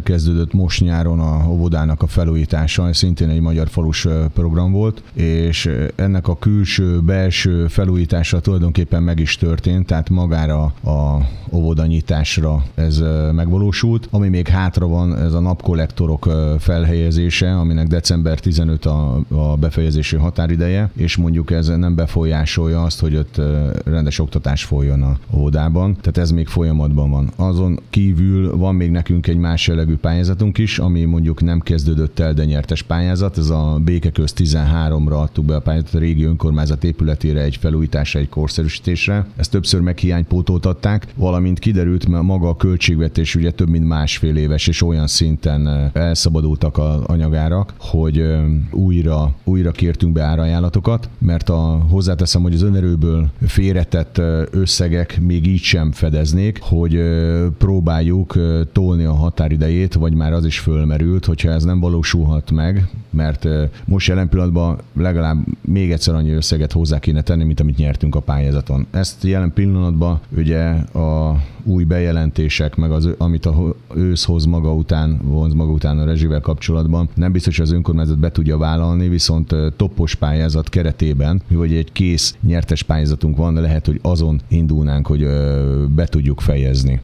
elkezdődött most nyáron a óvodának a felújítása, szintén egy magyar falus program volt, és ennek a külső-belső felújítása tulajdonképpen meg is történt, tehát magára a óvodanyitásra ez megvalósult. Ami még hátra van, ez a napkollektorok felhelyezése, aminek december 15 a befejezési határideje, és mondjuk ez nem befolyásolja azt, hogy ott rendes oktatás folyjon a óvodában, tehát ez még folyamatban van. Azon kívül van még nekünk egy más jellegű pályázatunk is, ami mondjuk nem kezdődött el, de nyertes pályázat. Ez a Békeköz 13-ra adtuk be a pályázatot, a régi önkormányzat épületére egy felújításra, egy korszerűsítésre. Ezt többször meghiánypótoltatták, valamint kiderült, mert maga a költségvetés ugye több mint másfél éves, és olyan szinten elszabadultak az anyagárak, hogy újra kértünk be árajánlatokat, mert hozzáteszem, hogy az önerőből félretett összegek még így sem fedeznék, hogy próbáljuk tolni a határidejét, vagy már az is fölmerült, hogyha ez nem valósulhat meg, mert most jelen pillanatban legalább még egyszer annyi összeget hozzá kéne tenni, mint amit nyertünk a pályázaton. Ezt jelen pillanatban ugye a új bejelentések, meg amit a ősz vonz maga után a rezsivel kapcsolatban, nem biztos, hogy az önkormányzat be tudja vállalni, viszont toppos pályázat keretében, hogy egy kész nyertes pályázatunk van, de lehet, hogy azon indulnánk, hogy be tudjuk fejezni.